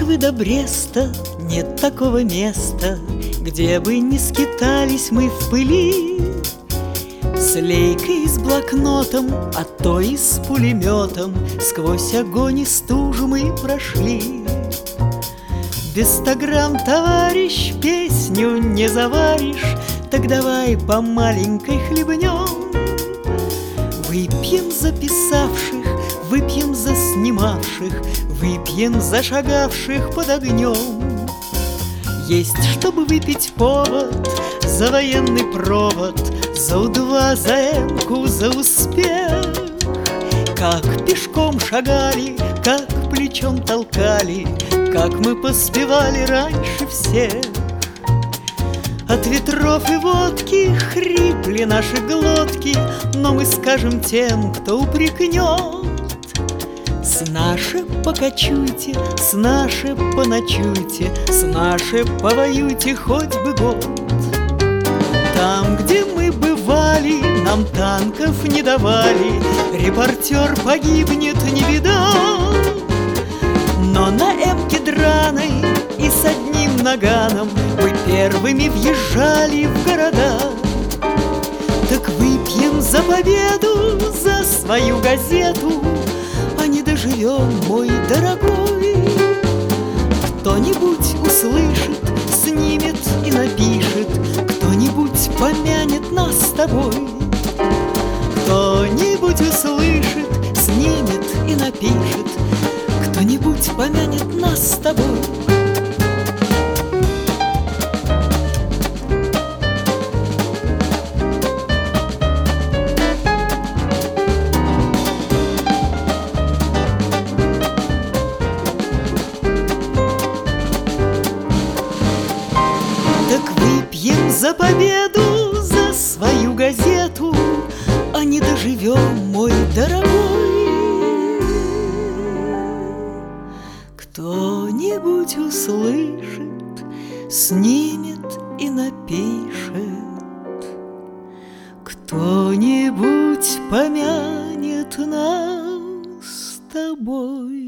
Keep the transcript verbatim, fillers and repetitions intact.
Москвы до Бреста нет такого места, где бы не скитались мы в пыли. С лейкой и с блокнотом, а то и с пулеметом сквозь огонь и стужу мы прошли. Без ста грамм, товарищ, песню не заваришь, так давай по маленькой хлебнем. Выпьем за писавших, выпьем за снимавших, выпьем за шагавших под огнем. Есть, чтобы выпить повод за военный провод, за У-два, за Эмку, за успех. Как пешком шагали, как плечом толкали, как мы поспевали раньше всех. От ветров и водки хрипли наши глотки, но мы скажем тем, кто упрекнет: с нашей покачуйте, с нашей поночуйте, с нашей повоюйте хоть бы год. Там, где мы бывали, нам танков не давали, репортер погибнет, не видал. Но на Эмке драной и с одним наганом мы первыми въезжали в города. Так выпьем за победу, за свою газету, а не доживем, мой дорогой. Кто-нибудь услышит, снимет и напишет, кто-нибудь помянет нас с тобой. Кто-нибудь услышит, снимет и напишет, кто-нибудь помянет нас с тобой. Так выпьем за победу, за свою газету, а не доживем, мой дорогой. Кто-нибудь услышит, снимет и напишет, кто-нибудь помянет нас с тобой.